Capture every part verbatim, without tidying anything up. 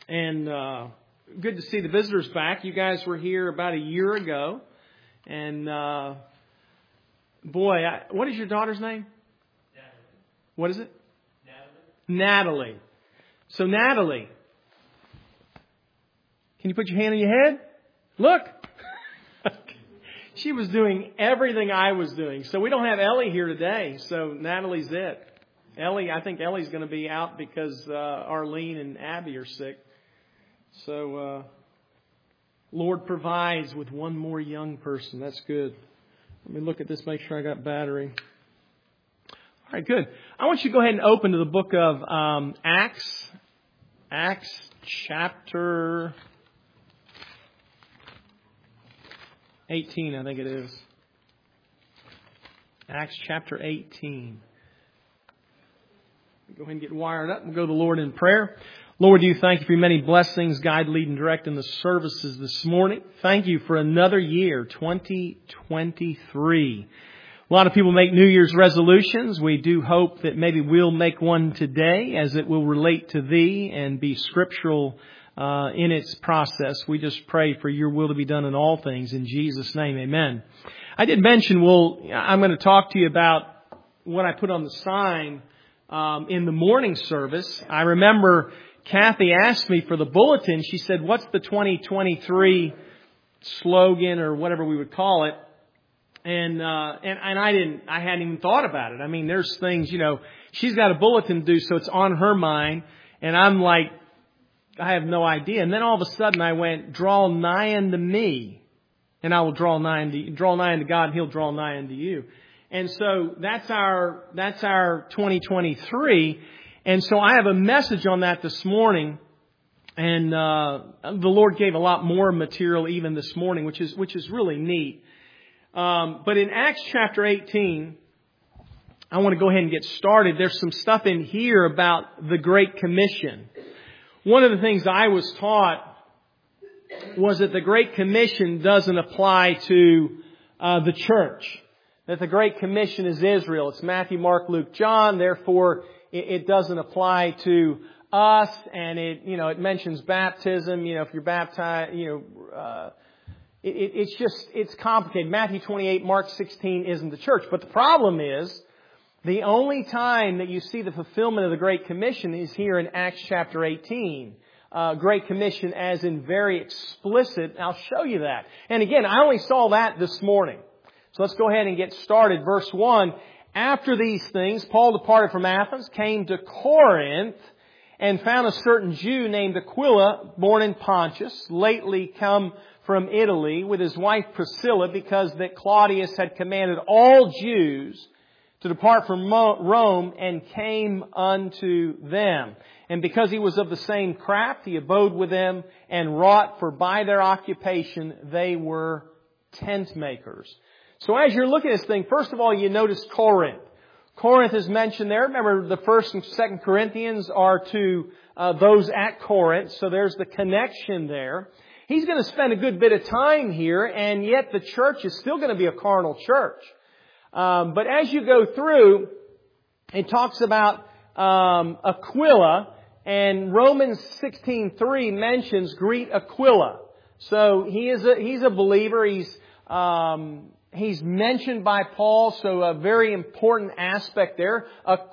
And uh, good to see the visitors back. You guys were here about a year ago. And uh, boy, I, what is your daughter's name? Natalie. What is it? Natalie. Natalie. So Natalie, can you put your hand on your head? Look. She was doing everything I was doing. So we don't have Ellie here today. So Natalie's it. Ellie, I think Ellie's going to be out because uh, Arlene and Abby are sick. So uh, Lord provides with one more young person. That's good. Let me look at this, make sure I got battery. All right, good. I want you to go ahead and open to the book of um, Acts. Acts chapter eighteen, I think it is. Acts chapter eighteen. Go ahead and get wired up and go to the Lord in prayer. Lord, you thank you for your many blessings, guide, lead, and direct in the services this morning. Thank you for another year, twenty twenty-three. A lot of people make New Year's resolutions. We do hope that maybe we'll make one today as it will relate to Thee and be scriptural uh, in its process. We just pray for your will to be done in all things. In Jesus' name, amen. I did mention, well, I'm going to talk to you about what I put on the sign um, in the morning service. I remember Kathy asked me for the bulletin. She said, what's the twenty twenty-three slogan or whatever we would call it? And, uh, and, and I didn't, I hadn't even thought about it. I mean, there's things, you know, she's got a bulletin to do, so it's on her mind. And I'm like, I have no idea. And then all of a sudden I went, draw nigh unto me, and I will draw nigh unto you. Draw nigh unto God, and He'll draw nigh unto you. And so that's our, that's our twenty twenty-three. And so I have a message on that this morning. And, uh, the Lord gave a lot more material even this morning, which is, which is really neat. Um, but in Acts chapter eighteen, I want to go ahead and get started. There's some stuff in here about the Great Commission. One of the things I was taught was that the Great Commission doesn't apply to uh, the church. That the Great Commission is Israel. It's Matthew, Mark, Luke, John. Therefore, it, it doesn't apply to us. And it, you know, it mentions baptism. You know, if you're baptized, you know. Uh, It, it's just, it's complicated. Matthew twenty-eight, Mark sixteen isn't the church. But the problem is, the only time that you see the fulfillment of the Great Commission is here in Acts chapter eighteen. Uh, Great Commission as in very explicit. I'll show you that. And again, I only saw that this morning. So let's go ahead and get started. Verse one, after these things, Paul departed from Athens, came to Corinth, and found a certain Jew named Aquila, born in Pontus, lately come from Italy, with his wife Priscilla, because that Claudius had commanded all Jews to depart from Rome, and came unto them. And because he was of the same craft, he abode with them and wrought, for by their occupation they were tent makers. So as you're looking at this thing, first of all, you notice Corinth. Corinth is mentioned there. Remember, the first and second Corinthians are to uh, those at Corinth, so there's the connection there. He's going to spend a good bit of time here, and yet the church is still going to be a carnal church. Um, but as you go through, it talks about um, Aquila, and Romans sixteen three mentions greet Aquila. So he is a, he's a believer. He's um, he's mentioned by Paul, so a very important aspect there.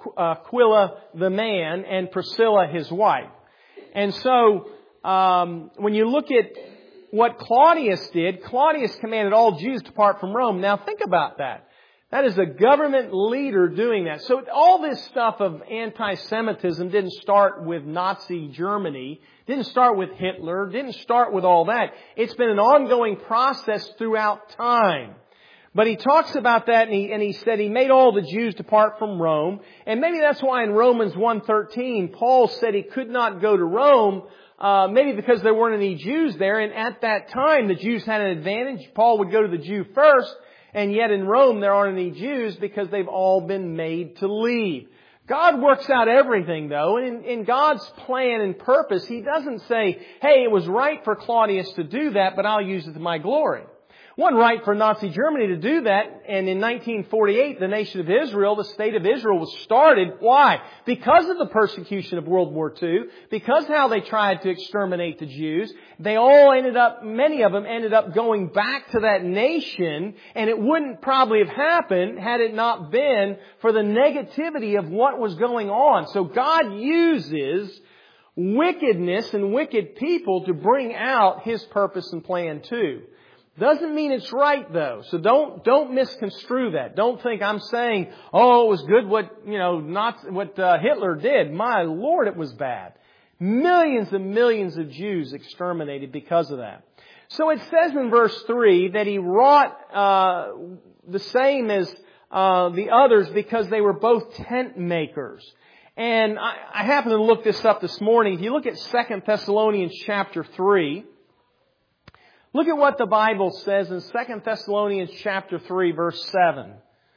Aquila the man, and Priscilla his wife, and so. Um, when you look at what Claudius did, Claudius commanded all Jews to depart from Rome. Now think about that. That is a government leader doing that. So all this stuff of anti-Semitism didn't start with Nazi Germany, didn't start with Hitler, didn't start with all that. It's been an ongoing process throughout time. But he talks about that, and he, and he said he made all the Jews depart from Rome. And maybe that's why in Romans one thirteen, Paul said he could not go to Rome, Uh, maybe because there weren't any Jews there, and at that time the Jews had an advantage. Paul would go to the Jew first, and yet in Rome there aren't any Jews because they've all been made to leave. God works out everything, though, and in, in God's plan and purpose, He doesn't say, hey, it was right for Claudius to do that, but I'll use it to my glory. It wasn't right for Nazi Germany to do that. And in nineteen forty-eight, the nation of Israel, the state of Israel was started. Why? Because of the persecution of World War Two. Because how they tried to exterminate the Jews. They all ended up, many of them ended up going back to that nation. And it wouldn't probably have happened had it not been for the negativity of what was going on. So God uses wickedness and wicked people to bring out His purpose and plan too. Doesn't mean it's right though. So don't, don't misconstrue that. Don't think I'm saying, oh, it was good what, you know, not what uh, Hitler did. My Lord, it was bad. Millions and millions of Jews exterminated because of that. So it says in verse three that he wrought, uh, the same as, uh, the others because they were both tent makers. And I, I happened to look this up this morning. If you look at Second Thessalonians chapter three, look at what the Bible says in Second Thessalonians chapter three, verse seven.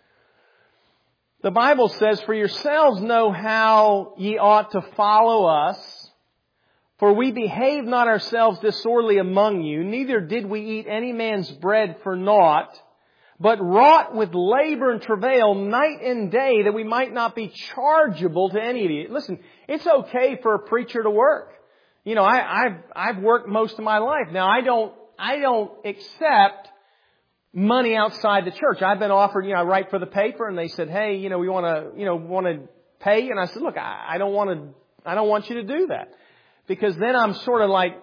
The Bible says, "For yourselves know how ye ought to follow us, for we behaved not ourselves disorderly among you, neither did we eat any man's bread for naught, but wrought with labor and travail night and day, that we might not be chargeable to any of you." Listen, it's okay for a preacher to work. You know, I, I've I've worked most of my life. Now, I don't I don't accept money outside the church. I've been offered, you know, I write for the paper, and they said, "Hey, you know, we want to, you know, want to pay," and I said, "Look, I, I don't want to, I don't want you to do that, because then I'm sort of like,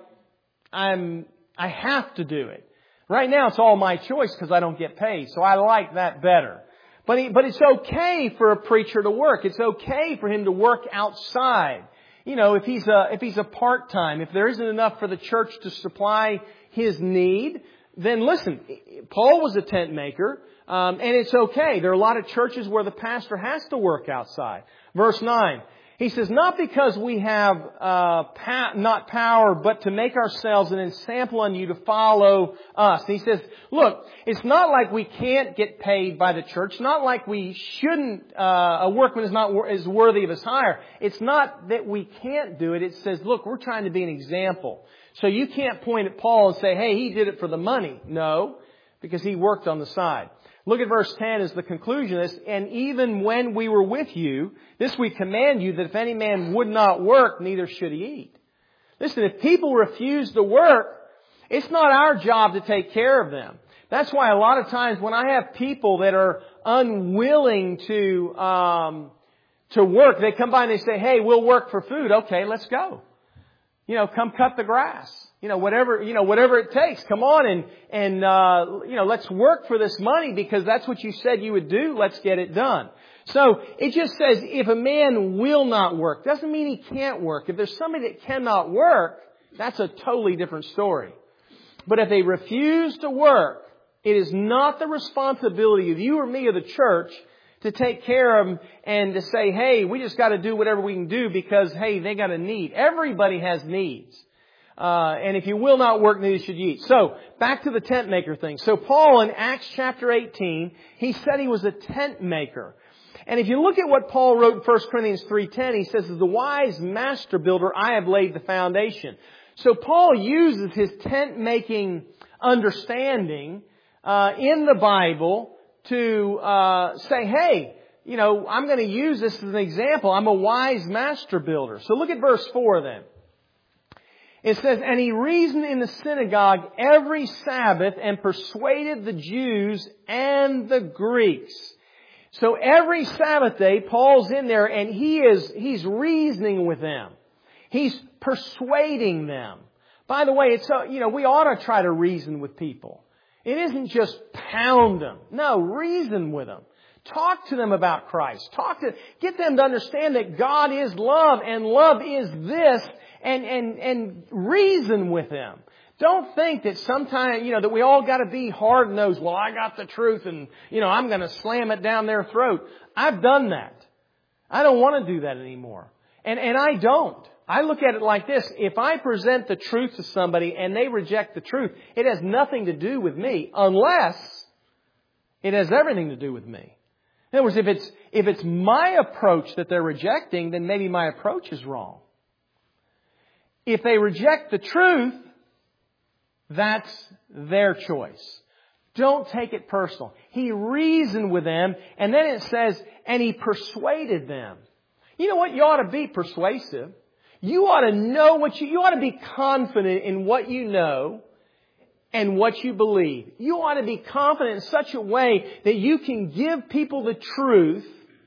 I'm, I have to do it." Right now, it's all my choice because I don't get paid, so I like that better. But he, but it's okay for a preacher to work. It's okay for him to work outside. You know, if he's a if he's a part time, if there isn't enough for the church to supply his need, then listen, Paul was a tent maker, um, and it's okay. There are a lot of churches where the pastor has to work outside. Verse nine, he says, "Not because we have uh, pa- not power, but to make ourselves an example unto you to follow us." And he says, look, it's not like we can't get paid by the church. Not like we shouldn't, uh, a workman is not is worthy of his hire. It's not that we can't do it. It says, look, we're trying to be an example. So you can't point at Paul and say, hey, he did it for the money. No, because he worked on the side. Look at verse ten as the conclusion of this. "And even when we were with you, this we command you, that if any man would not work, neither should he eat." Listen, if people refuse to work, it's not our job to take care of them. That's why a lot of times when I have people that are unwilling to um, to work, they come by and they say, "Hey, we'll work for food." Okay, let's go. You know, come cut the grass. You know, whatever, you know, whatever it takes. Come on and, and, uh, you know, let's work for this money because that's what you said you would do. Let's get it done. So it just says if a man will not work, doesn't mean he can't work. If there's somebody that cannot work, that's a totally different story. But if they refuse to work, it is not the responsibility of you or me or the church to take care of them and to say, hey, we just got to do whatever we can do because, hey, they got a need. Everybody has needs. Uh, and if you will not work, neither should you eat. So, back to the tent maker thing. So, Paul in Acts chapter eighteen, he said he was a tent maker. And if you look at what Paul wrote in First Corinthians three ten, he says, "The wise master builder, I have laid the foundation." So, Paul uses his tent making understanding uh, in the Bible to uh, say, hey, you know, I'm going to use this as an example. I'm a wise master builder. So look at verse four then. It says, "And he reasoned in the synagogue every Sabbath and persuaded the Jews and the Greeks." So every Sabbath day, Paul's in there and he is, he's reasoning with them. He's persuading them. By the way, it's, uh, you know, we ought to try to reason with people. It isn't just pound them. No, reason with them. Talk to them about Christ. Talk to, get them to understand that God is love and love is this, and, and, and reason with them. Don't think that sometimes, you know, that we all got to be hard-nosed. Well, I got the truth and, you know, I'm going to slam it down their throat. I've done that. I don't want to do that anymore. And, and I don't. I look at it like this. If I present the truth to somebody and they reject the truth, it has nothing to do with me unless it has everything to do with me. In other words, if it's, if it's my approach that they're rejecting, then maybe my approach is wrong. If they reject the truth, that's their choice. Don't take it personal. He reasoned with them, and then it says, and He persuaded them. You know what? You ought to be persuasive. You ought to know what you, you ought to be confident in what you know and what you believe. You ought to be confident in such a way that you can give people the truth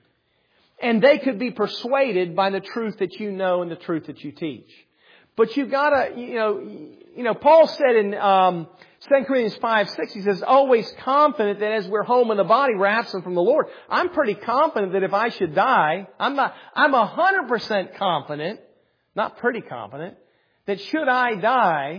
and they could be persuaded by the truth that you know and the truth that you teach. But you've got to, you know, you know, Paul said in um, Second Corinthians five six, he says, always confident that as we're home in the body, we're absent from the Lord. I'm pretty confident that if I should die, I'm not, I'm one hundred percent confident, not pretty confident, that should I die,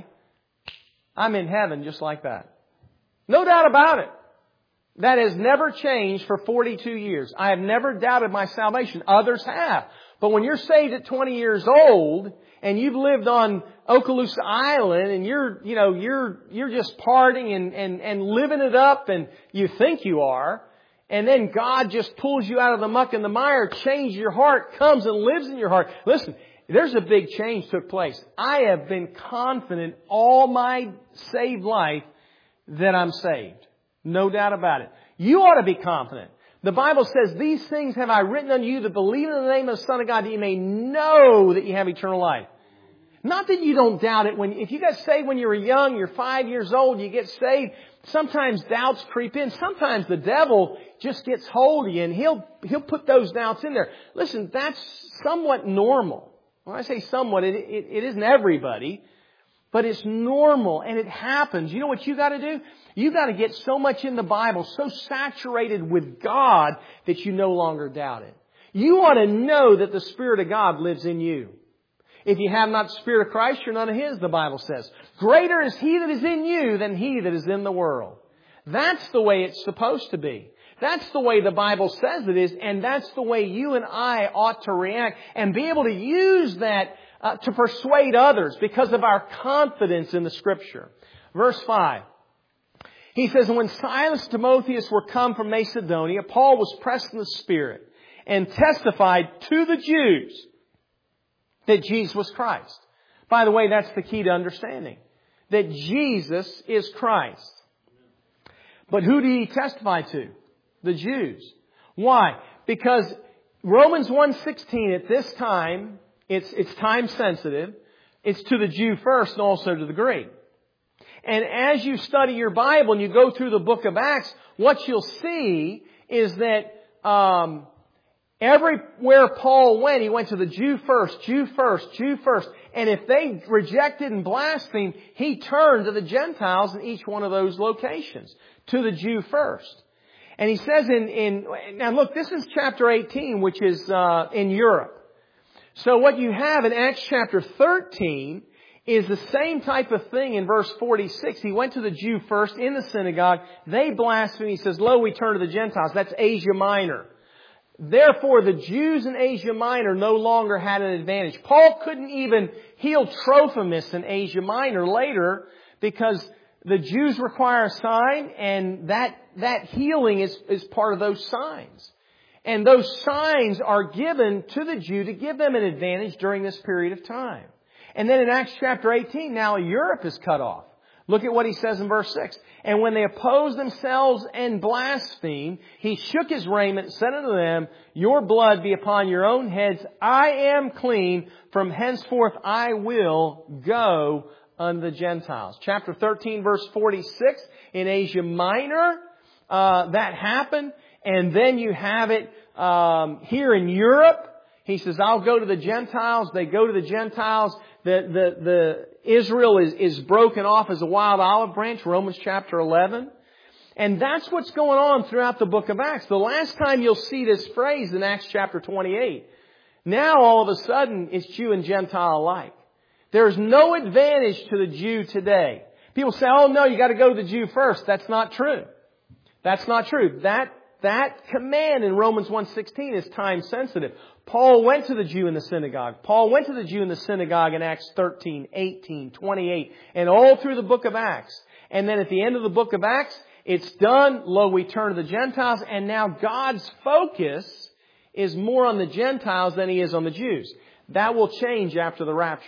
I'm in heaven just like that. No doubt about it. That has never changed for forty-two years. I have never doubted my salvation. Others have. But when you're saved at twenty years old and you've lived on Okaloosa Island and you're, you know, you're, you're just partying and, and, and living it up and you think you are, and then God just pulls you out of the muck and the mire, changes your heart, comes and lives in your heart. Listen, there's a big change took place. I have been confident all my saved life that I'm saved. No doubt about it. You ought to be confident. The Bible says, these things have I written unto you that believe in the name of the Son of God, that you may know that you have eternal life. Not that you don't doubt it. When, if you got saved when you were young, you're five years old, you get saved, sometimes doubts creep in. Sometimes the devil just gets hold of you and he'll, he'll put those doubts in there. Listen, that's somewhat normal. When I say somewhat, it, it, it isn't everybody. But it's normal and it happens. You know what you got to do? You got to get so much in the Bible, so saturated with God that you no longer doubt it. You ought to know that the Spirit of God lives in you. If you have not the Spirit of Christ, you're none of His, the Bible says. Greater is He that is in you than he that is in the world. That's the way it's supposed to be. That's the way the Bible says it is, and that's the way you and I ought to react and be able to use that uh, to persuade others because of our confidence in the Scripture. Verse five. He says, and when Silas and Timotheus were come from Macedonia, Paul was pressed in the Spirit and testified to the Jews that Jesus was Christ. By the way, that's the key to understanding. That Jesus is Christ. But who did he testify to? The Jews. Why? Because Romans one sixteen at this time, it's, it's time sensitive. It's to the Jew first and also to the Greek. And as you study your Bible and you go through the book of Acts, what you'll see is that um, everywhere Paul went, he went to the Jew first, Jew first, Jew first. And if they rejected and blasphemed, he turned to the Gentiles in each one of those locations. To the Jew first. And he says in, in now look, this is chapter eighteen, which is uh, in Europe. So what you have in Acts chapter thirteen is the same type of thing in verse forty-six. He went to the Jew first in the synagogue. They blasphemed. He says, lo, we turn to the Gentiles. That's Asia Minor. Therefore, the Jews in Asia Minor no longer had an advantage. Paul couldn't even heal Trophimus in Asia Minor later because the Jews require a sign, and that, that healing is, is part of those signs. And those signs are given to the Jew to give them an advantage during this period of time. And then in Acts chapter eighteen, now Europe is cut off. Look at what he says in verse six. And when they opposed themselves and blasphemed, he shook his raiment and said unto them, your blood be upon your own heads. I am clean. From henceforth I will go unto the Gentiles. Chapter thirteen, verse forty-six, in Asia Minor, uh, that happened. And then you have it um, here in Europe. He says, I'll go to the Gentiles. They go to the Gentiles. The, the, the Israel is, is broken off as a wild olive branch, Romans chapter eleven. And that's what's going on throughout the book of Acts. The last time you'll see this phrase in Acts chapter twenty-eight. Now all of a sudden it's Jew and Gentile alike. There's no advantage to the Jew today. People say, oh no, you got to go to the Jew first. That's not true. That's not true. That, that command in Romans one sixteen is time sensitive. Paul went to the Jew in the synagogue. Paul went to the Jew in the synagogue in Acts thirteen, eighteen, twenty-eight, and all through the book of Acts. And then at the end of the book of Acts, it's done. Lo, we turn to the Gentiles. And now God's focus is more on the Gentiles than He is on the Jews. That will change after the rapture.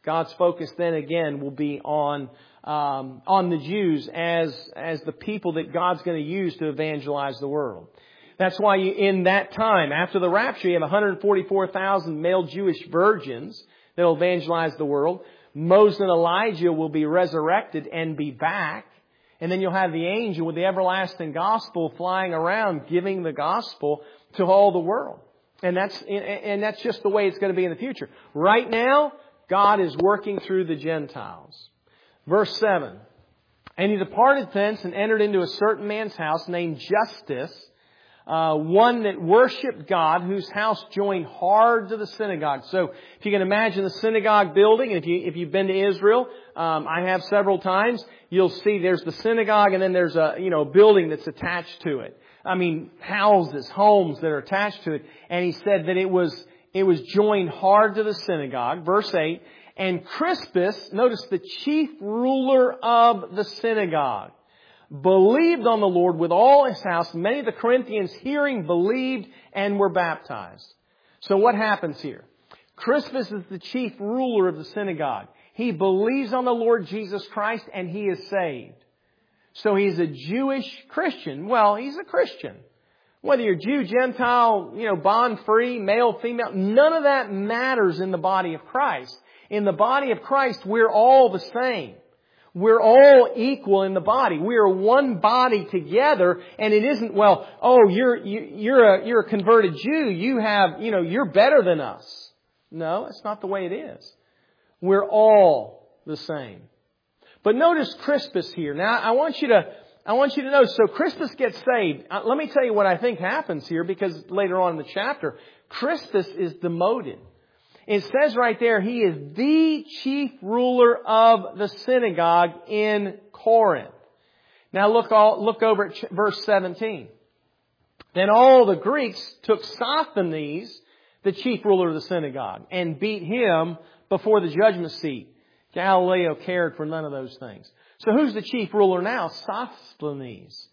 God's focus then again will be on um, on the Jews as as the people that God's going to use to evangelize the world. That's why you, in that time, after the rapture, you have one hundred forty-four thousand male Jewish virgins that will evangelize the world. Moses and Elijah will be resurrected and be back. And then you'll have the angel with the everlasting gospel flying around giving the gospel to all the world. And that's, and that's just the way it's going to be in the future. Right now, God is working through the Gentiles. Verse seven. And he departed thence and entered into a certain man's house named Justus, Uh, one that worshipped God, whose house joined hard to the synagogue. So if you can imagine the synagogue building, and if, you, if you've been to Israel, um, I have several times, you'll see there's the synagogue and then there's a, you know, building that's attached to it. I mean, houses, homes that are attached to it. And he said that it was, it was joined hard to the synagogue. Verse eight. And Crispus, notice the chief ruler of the synagogue, believed on the Lord with all his house. Many of the Corinthians hearing believed and were baptized. So what happens here? Crispus is the chief ruler of the synagogue. He believes on the Lord Jesus Christ and he is saved. So he's a Jewish Christian. Well, he's a Christian. Whether you're Jew, Gentile, you know, bond free, male, female, none of that matters in the body of Christ. In the body of Christ, we're all the same. We're all equal in the body. We are one body together, and it isn't, well, oh, you're you, you're a you're a converted Jew. You have, you know, you're better than us. No, that's not the way it is. We're all the same. But notice Crispus here. Now, I want you to I want you to know. So Crispus gets saved. Uh, let me tell you what I think happens here, because later on in the chapter, Crispus is demoted. It says right there, he is the chief ruler of the synagogue in Corinth. Now look all, look over at verse seventeen. Then all the Greeks took Sosthenes, the chief ruler of the synagogue, and beat him before the judgment seat. Galileo cared for none of those things. So who's the chief ruler now? Sosthenes.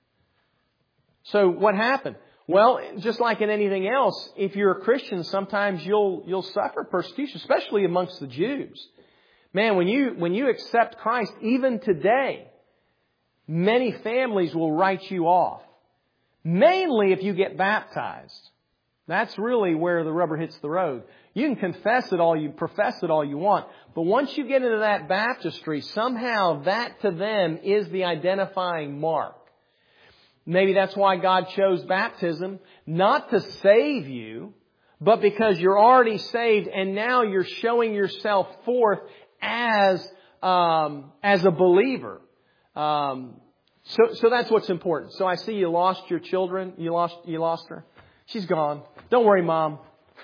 So what happened? Well, just like in anything else, if you're a Christian, sometimes you'll you'll suffer persecution, especially amongst the Jews. Man, when you when you accept Christ, even today, many families will write you off. Mainly if you get baptized. That's really where the rubber hits the road. You can confess it all you profess it all you want, but once you get into that baptistry, somehow that to them is the identifying mark. Maybe that's why God chose baptism, not to save you, but because you're already saved and now you're showing yourself forth as um, as a believer. Um, so, so that's what's important. So I see you lost your children. You lost you lost her. She's gone. Don't worry, Mom.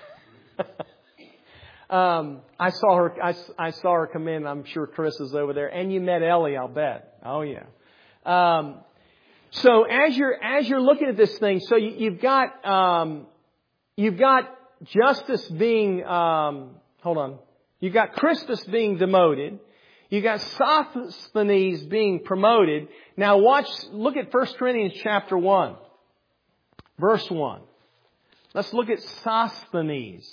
um, I saw her. I, I saw her come in. I'm sure Chris is over there, and you met Ellie. I'll bet. Oh yeah. Um, So as you're as you're looking at this thing, so you, you've got um, you've got Justus being um, hold on, you've got Crispus being demoted, you've got Sosthenes being promoted. Now watch, look at First Corinthians chapter one, verse one. Let's look at Sosthenes.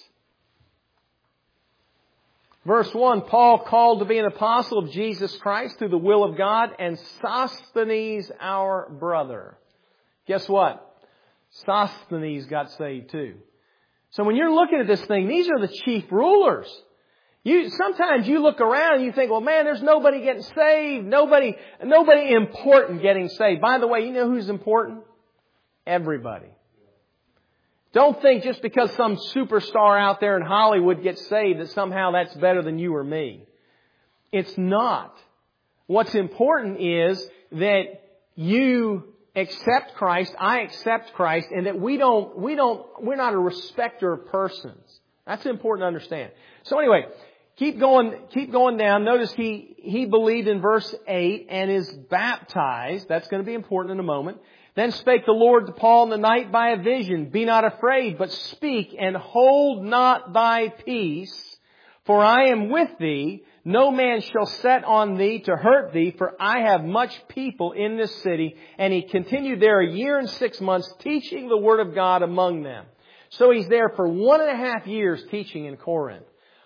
Verse one, Paul called to be an apostle of Jesus Christ through the will of God, and Sosthenes our brother. Guess what? Sosthenes got saved too. So when you're looking at this thing, these are the chief rulers. You sometimes you look around and you think, well, man, there's nobody getting saved, nobody, nobody important getting saved. By the way, you know who's important? Everybody. Don't think just because some superstar out there in Hollywood gets saved that somehow that's better than you or me. It's not. What's important is that you accept Christ, I accept Christ, and that we don't, we don't, we're not a respecter of persons. That's important to understand. So anyway, keep going, keep going down. Notice he, he believed in verse eight and is baptized. That's going to be important in a moment. Then spake the Lord to Paul in the night by a vision, Be not afraid, but speak, and hold not thy peace, for I am with thee. No man shall set on thee to hurt thee, for I have much people in this city. And he continued there a year and six months, teaching the word of God among them. So he's there for one and a half years teaching in Corinth.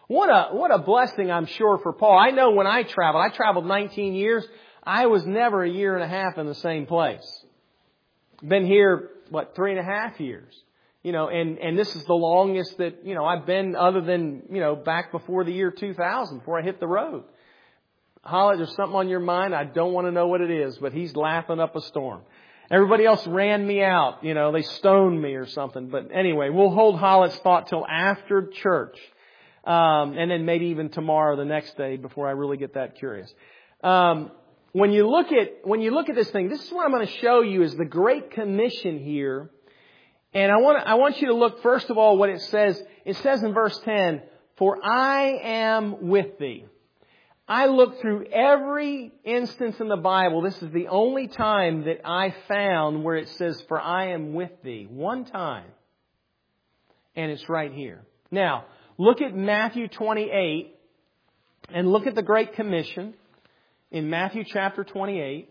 What a, what a blessing, I'm sure, for Paul. I know when I traveled, I traveled nineteen years, I was never a year and a half in the same place. Been here, what, three and a half years. You know, and, and this is the longest that, you know, I've been other than, you know, back before the year two thousand, before I hit the road. Holly, there's something on your mind. I don't want to know what it is, but he's laughing up a storm. Everybody else ran me out. You know, they stoned me or something. But anyway, we'll hold Hollitt's thought till after church. Um, and then maybe even tomorrow, the next day, before I really get that curious. Um, when you look at, when you look at this thing, this is what I'm going to show you is the Great Commission here. And I want, I want you to look first of all what it says. It says in verse ten, "For I am with thee." I looked through every instance in the Bible. This is the only time that I found where it says, "For I am with thee." One time. And it's right here. Now, look at Matthew twenty-eight and look at the Great Commission in Matthew chapter twenty-eight.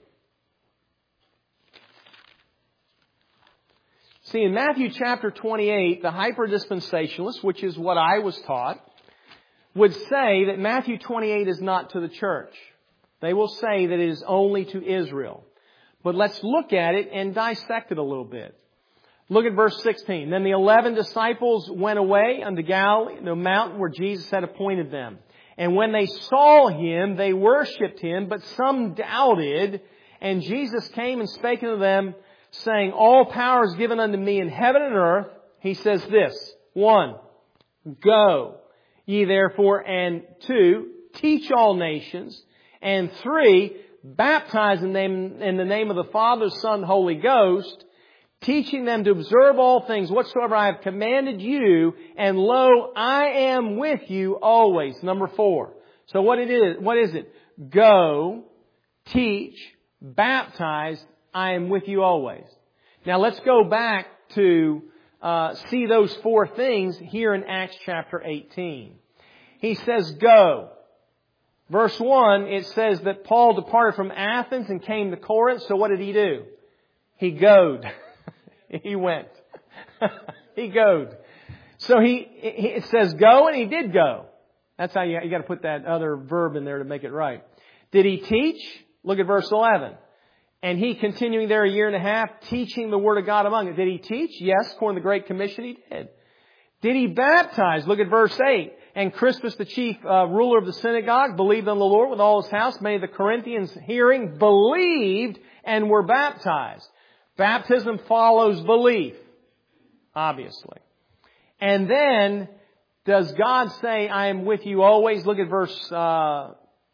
See, in Matthew chapter twenty-eight, the hyper-dispensationalists, which is what I was taught, would say that Matthew twenty-eight is not to the church. They will say that it is only to Israel. But let's look at it and dissect it a little bit. Look at verse sixteen. "Then the eleven disciples went away unto Galilee, the mountain where Jesus had appointed them. And when they saw Him, they worshipped Him, but some doubted. And Jesus came and spake unto them, saying, All power is given unto me in heaven and earth." He says this, one, "Go ye therefore, and two, teach all nations, and three, baptize in them in the name of the Father, Son, Holy Ghost, teaching them to observe all things whatsoever I have commanded you, and lo, I am with you always." Number four. So what it is, what is it? Go, teach, baptize, I am with you always. Now let's go back to uh, see those four things here in Acts chapter eighteen. He says, "Go." Verse one, it says that Paul departed from Athens and came to Corinth. So what did he do? He goed. He went. He goed. So he, it says go, and he did go. That's how you, you got to put that other verb in there to make it right. Did he teach? Look at verse eleven. "And he, continuing there a year and a half, teaching the word of God among them." Did he teach? Yes, according to the Great Commission, he did. Did he baptize? Look at verse eight. "And Crispus, the chief uh, ruler of the synagogue, believed on the Lord with all his house. Many of the Corinthians, hearing, believed and were baptized." Baptism follows belief, obviously. And then, does God say, "I am with you always"? Look at verse uh,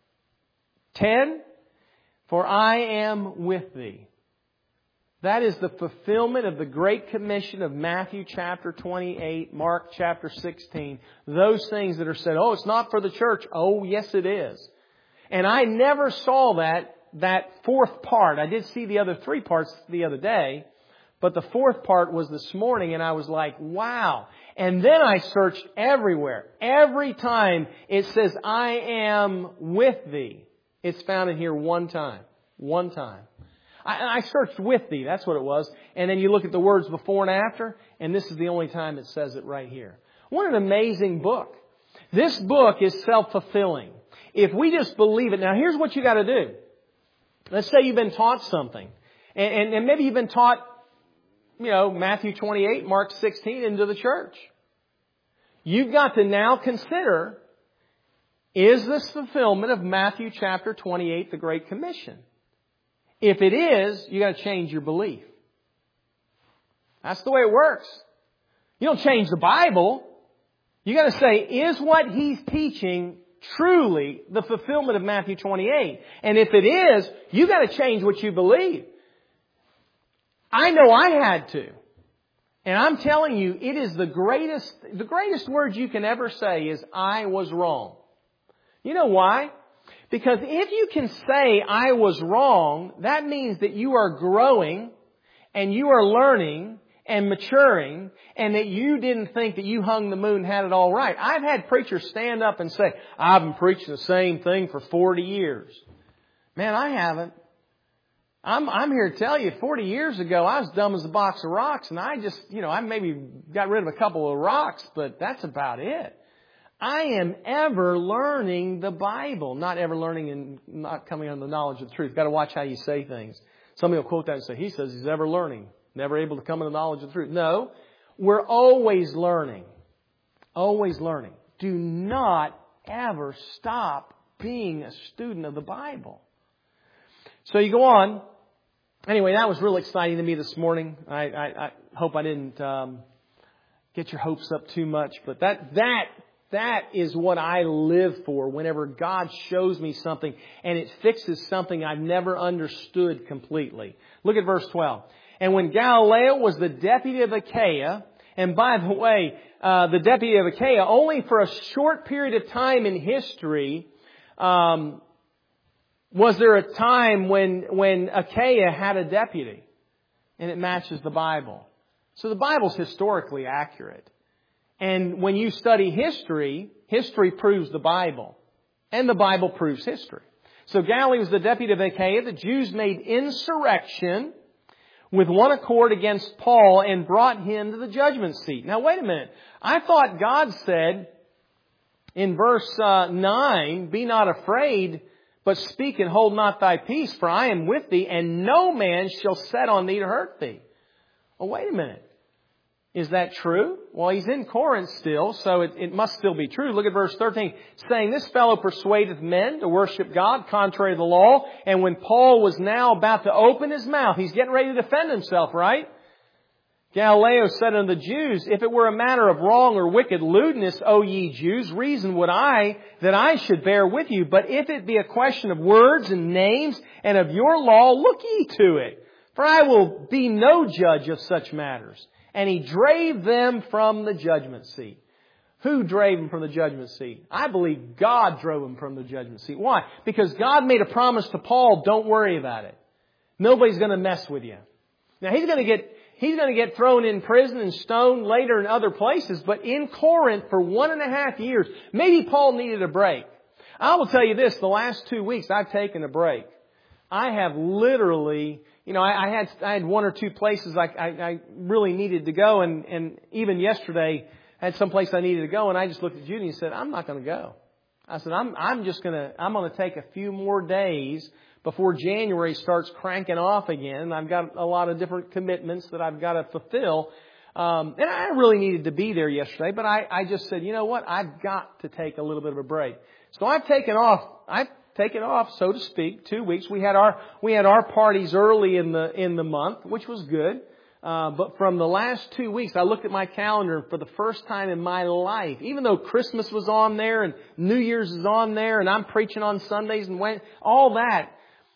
ten. "For I am with thee." That is the fulfillment of the Great Commission of Matthew chapter twenty-eight, Mark chapter sixteen. Those things that are said, oh, it's not for the church. Oh, yes, it is. And I never saw that, that fourth part. I did see the other three parts the other day, but the fourth part was this morning, and I was like, wow. And then I searched everywhere. Every time it says, "I am with thee," it's found in here one time. One time. I, I searched "with thee." That's what it was. And then you look at the words before and after, and this is the only time it says it right here. What an amazing book. This book is self-fulfilling. If we just believe it. Now, here's what you got to do. Let's say you've been taught something. And, and, and maybe you've been taught, you know, Matthew twenty-eight, Mark sixteen into the church. You've got to now consider, is this fulfillment of Matthew chapter twenty-eight, the Great Commission? If it is, you got to change your belief. That's the way it works. You don't change the Bible. You got to say, is what he's teaching truly the fulfillment of Matthew twenty-eight? And if it is, you got to change what you believe. I know I had to. And I'm telling you, it is the greatest, the greatest word you can ever say is, "I was wrong." You know why? Because if you can say, "I was wrong," that means that you are growing and you are learning and maturing, and that you didn't think that you hung the moon and had it all right. I've had preachers stand up and say, "I've been preaching the same thing for forty years. Man, I haven't. I'm, I'm here to tell you, forty years ago, I was dumb as a box of rocks, and I just, you know, I maybe got rid of a couple of rocks, but that's about it. I am ever learning the Bible. Not ever learning and not coming on the knowledge of the truth. Got to watch how you say things. Somebody will quote that and say, he says he's ever learning, never able to come to the knowledge of the truth. No, we're always learning. Always learning. Do not ever stop being a student of the Bible. So you go on. Anyway, that was really exciting to me this morning. I, I, I hope I didn't um, get your hopes up too much, but that that that is what I live for. Whenever God shows me something and it fixes something I've never understood completely. Look at verse twelve. And when Galileo was the deputy of Achaia, and by the way, uh, the deputy of Achaia, only for a short period of time in history, um, was there a time when when Achaia had a deputy, and it matches the Bible. So the Bible's historically accurate. And when you study history, history proves the Bible. And the Bible proves history. So Galilee was the deputy of Achaia. The Jews made insurrection with one accord against Paul and brought him to the judgment seat. Now wait a minute. I thought God said in verse uh, nine, be not afraid, but speak and hold not thy peace, for I am with thee, and no man shall set on thee to hurt thee. Well, wait a minute. Is that true? Well, he's in Corinth still, so it, it must still be true. Look at verse thirteen, saying, this fellow persuadeth men to worship God contrary to the law. And when Paul was now about to open his mouth, he's getting ready to defend himself, right? Galileo said unto the Jews, if it were a matter of wrong or wicked lewdness, O ye Jews, reason would I that I should bear with you. But if it be a question of words and names and of your law, look ye to it. For I will be no judge of such matters. And he drave them from the judgment seat. Who drave them from the judgment seat? I believe God drove them from the judgment seat. Why? Because God made a promise to Paul, don't worry about it. Nobody's going to mess with you. Now he's going to get, he's going to get thrown in prison and stoned later in other places. But in Corinth for one and a half years, maybe Paul needed a break. I will tell you this, the last two weeks I've taken a break. I have literally, you know, I, I had I had one or two places I, I, I really needed to go, and, and even yesterday I had some place I needed to go, and I just looked at Judy and said, I'm not going to go. I said, I'm I'm just going to I'm going to take a few more days before January starts cranking off again. I've got a lot of different commitments that I've got to fulfill, um, and I really needed to be there yesterday, but I I just said, you know what, I've got to take a little bit of a break. So I've taken off. I've taken off, so to speak, two weeks. We had our we had our parties early in the in the month, which was good. Uh, but from the last two weeks, I looked at my calendar for the first time in my life. Even though Christmas was on there and New Year's is on there, and I'm preaching on Sundays and when, all that,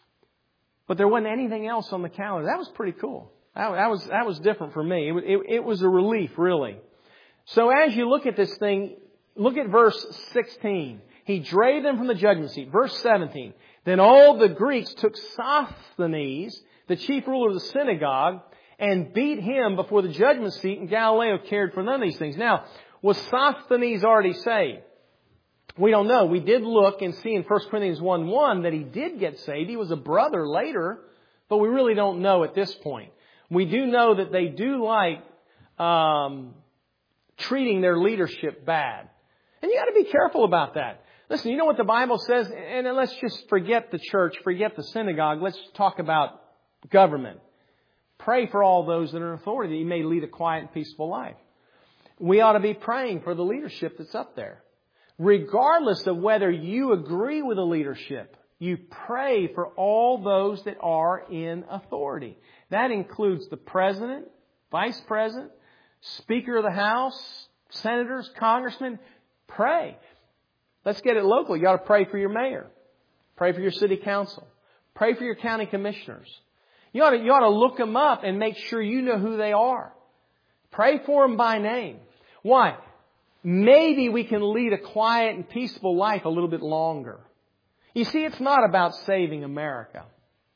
but there wasn't anything else on the calendar. That was pretty cool. That, that was that was different for me. It, it, it was a relief, really. So as you look at this thing, look at verse sixteen. He drave them from the judgment seat. Verse seventeen. Then all the Greeks took Sosthenes, the chief ruler of the synagogue, and beat him before the judgment seat, and Galileo cared for none of these things. Now, was Sosthenes already saved? We don't know. We did look and see in First Corinthians one one that he did get saved. He was a brother later, but we really don't know at this point. We do know that they do like um, treating their leadership bad. And you got to be careful about that. Listen, you know what the Bible says? And let's just forget the church, forget the synagogue. Let's talk about government. Pray for all those that are in authority that you may lead a quiet and peaceful life. We ought to be praying for the leadership that's up there. Regardless of whether you agree with the leadership, you pray for all those that are in authority. That includes the president, vice president, speaker of the House, senators, congressmen. Pray. Let's get it local. You ought to pray for your mayor. Pray for your city council. Pray for your county commissioners. You ought to, you ought to look them up and make sure you know who they are. Pray for them by name. Why? Maybe we can lead a quiet and peaceful life a little bit longer. You see, it's not about saving America.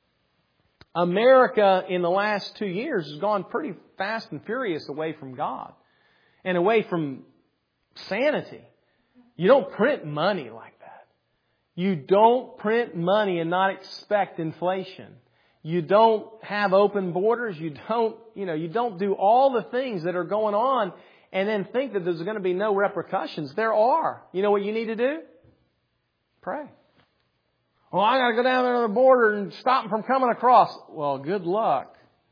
America in the last two years has gone pretty fast and furious away from God and away from sanity. You don't print money like that. You don't print money and not expect inflation. You don't have open borders. You don't, you know, you don't do all the things that are going on. and then think that there's going to be no repercussions. There are. You know what you need to do? Pray. Well, I got to go down there to the border and stop them from coming across. Well, good luck.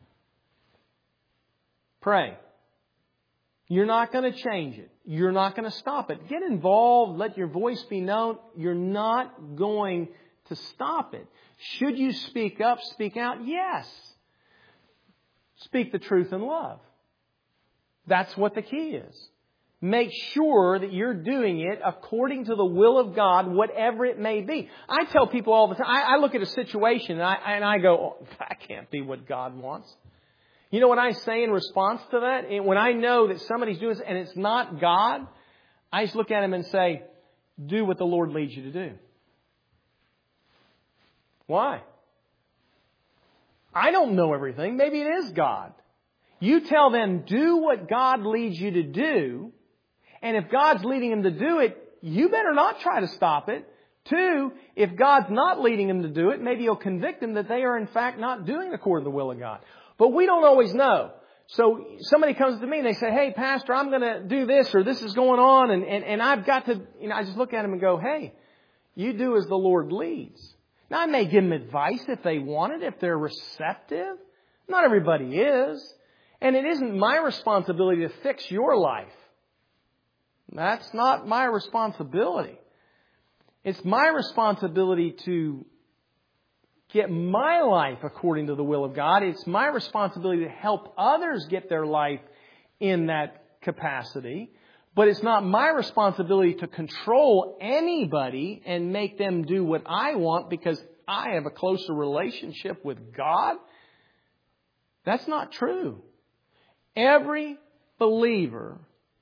Pray. You're not going to change it. You're not going to stop it. Get involved. Let your voice be known. You're not going to stop it. Should you speak up, speak out? Yes. Speak the truth in love. That's what the key is. Make sure that you're doing it according to the will of God, whatever it may be. I tell people all the time, I, I look at a situation and I, and I go, oh, that can't be what God wants. You know what I say in response to that? And when I know that somebody's doing this and it's not God, I just look at him and say, do what the Lord leads you to do. Why? I don't know everything. Maybe it is God. You tell them, do what God leads you to do. And if God's leading them to do it, you better not try to stop it. Two, if God's not leading them to do it, maybe He'll convict them that they are in fact not doing according to the will of God. But we don't always know. So somebody comes to me and they say, hey, Pastor, I'm going to do this or this is going on. And, and, and I've got to, you know, I just look at them and go, hey, you do as the Lord leads. Now, I may give them advice if they want it, if they're receptive. Not everybody is. And it isn't my responsibility to fix your life. That's not my responsibility. It's my responsibility to get my life according to the will of God. It's my responsibility to help others get their life in that capacity. But it's not my responsibility to control anybody and make them do what I want because I have a closer relationship with God. That's not true. Every believer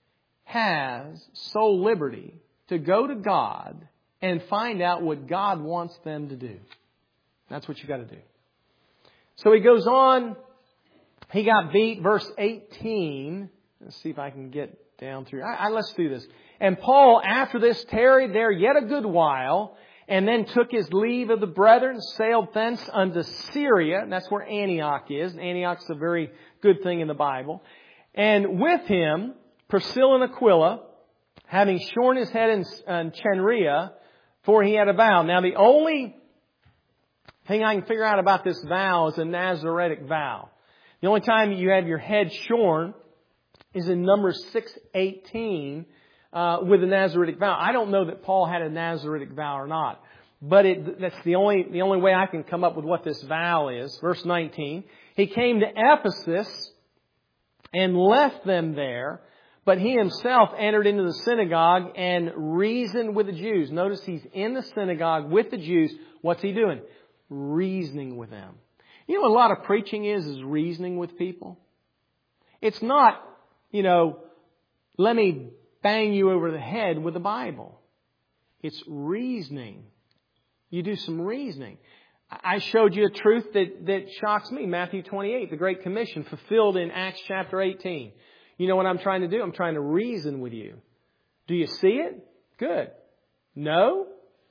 has soul liberty to go to God and find out what God wants them to do. That's what you got to do. So he goes on. He got beat, verse eighteen. Let's see if I can get down through. I, I, let's do this. And Paul, after this, tarried there yet a good while, and then took his leave of the brethren, sailed thence unto Syria. And that's where Antioch is. And Antioch's a very good thing in the Bible. And with him, Priscilla and Aquila, having shorn his head in, in Cenchrea, for he had a vow. Now, the only thing I can figure out about this vow is a Nazaritic vow. The only time you have your head shorn is in Numbers six eighteen uh, with a Nazaritic vow. I don't know that Paul had a Nazaritic vow or not, but it, that's the only the only way I can come up with what this vow is. Verse nineteen, he came to Ephesus and left them there, but he himself entered into the synagogue and reasoned with the Jews. Notice he's in the synagogue with the Jews. What's he doing? Reasoning with them. You know what a lot of preaching is, is reasoning with people. It's not, you know, let me bang you over the head with the Bible. It's reasoning. You do some reasoning. I showed you a truth that, that shocks me. Matthew twenty-eight, the Great Commission, fulfilled in Acts chapter eighteen. You know what I'm trying to do? I'm trying to reason with you. Do you see it? Good. No?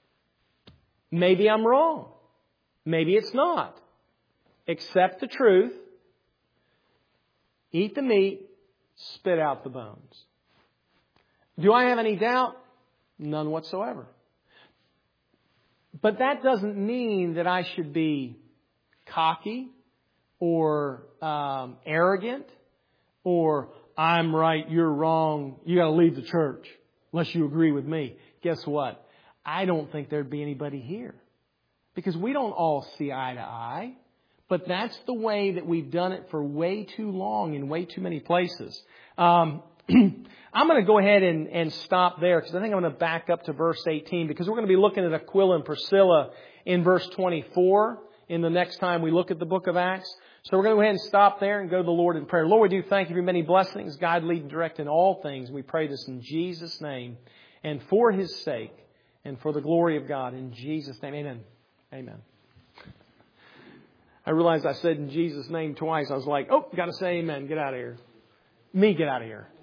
Maybe I'm wrong. Maybe it's not. Accept the truth. Eat the meat. Spit out the bones. Do I have any doubt? None whatsoever. But that doesn't mean that I should be cocky or um, arrogant or I'm right, you're wrong, you got to leave the church unless you agree with me. Guess what? I don't think there'd be anybody here because we don't all see eye to eye. But that's the way that we've done it for way too long in way too many places. Um, I'm going to go ahead and, and stop there because I think I'm going to back up to verse eighteen because we're going to be looking at Aquila and Priscilla in verse twenty-four in the next time we look at the book of Acts. So we're going to go ahead and stop there and go to the Lord in prayer. Lord, we do thank you for many blessings. God, lead and direct in all things. We pray this in Jesus' name and for His sake and for the glory of God. In Jesus' name, amen. Amen. I realized I said in Jesus' name twice. I was like, oh, got to say amen. Get out of here. Me, get out of here.